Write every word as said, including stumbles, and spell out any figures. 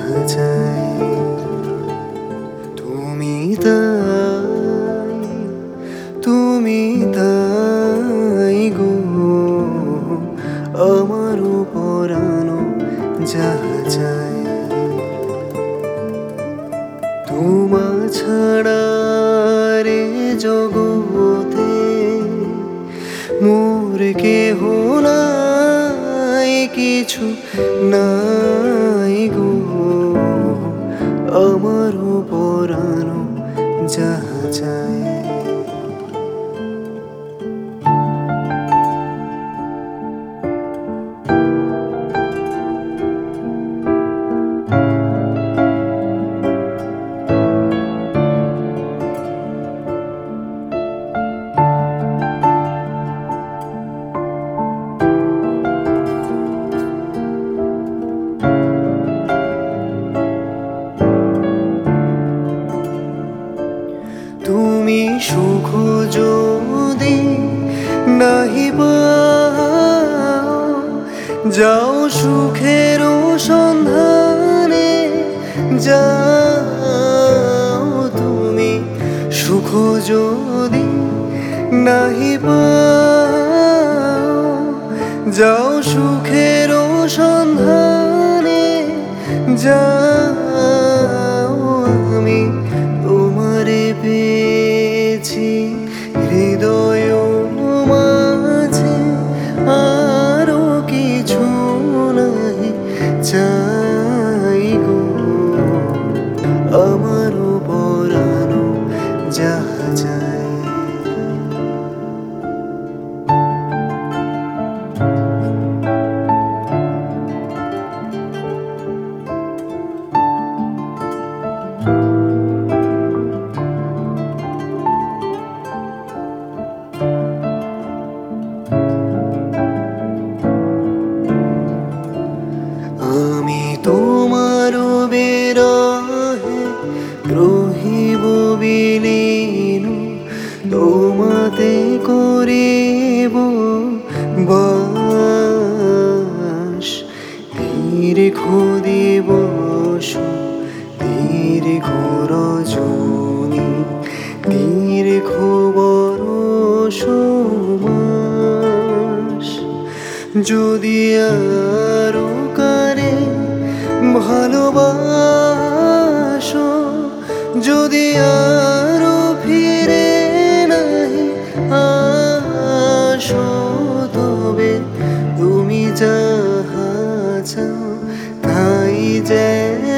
যাহা যায়। তুমি তাই, তুমি তাই গো আমার পরানো যাহা যায়। তোমা ছাড়া রে জগতে মোর কেহ নাই, কিছু নাই গো আমার পরানো যাহা যায়। তুমি সুখ যদি নাহি পাও, যাও সুখের সন্ধানে যাও। তুমি সুখ যদি নাহি পাও, যাও সুখের সন্ধানে যাও। আমি তোমারে পেয়েছি হৃদয় মাঝে, আরো কিছু নাই চাই গো আমার পরানো যাহা যায়। আমি তোমার বিরহে রহিব বিলীন, তোমাতে করিব বাস। দীর্ঘ দিবস দীর্ঘ রজনী, দীর্ঘ বরষ মাস। যদি আরো কারে ভালোবাসো, যদি আরো ফিরে নাহি আসো, তবে তুমি যাহা চাও তাই যে